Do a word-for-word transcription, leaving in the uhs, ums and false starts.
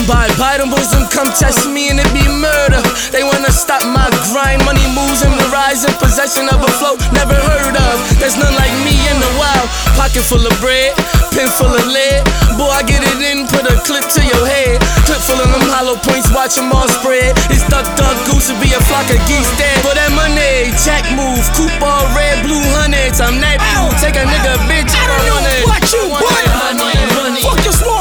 Bye bye, them boys don't come test me and it be murder. They wanna stop my grind, money moves and the rise in possession of a flow never heard of. There's none like me in the wild. Pocket full of bread, pen full of lead. Boy, I get it in, put a clip to your head. Clip full of them hollow points, watch them all spread. It's duck, duck, goose, it be a flock of geese dead. For that money, check move, coupe all red, blue hundreds. I'm that dude, take a nigga, bitch, I don't want it. What you want? Money, money, money. Fuck your small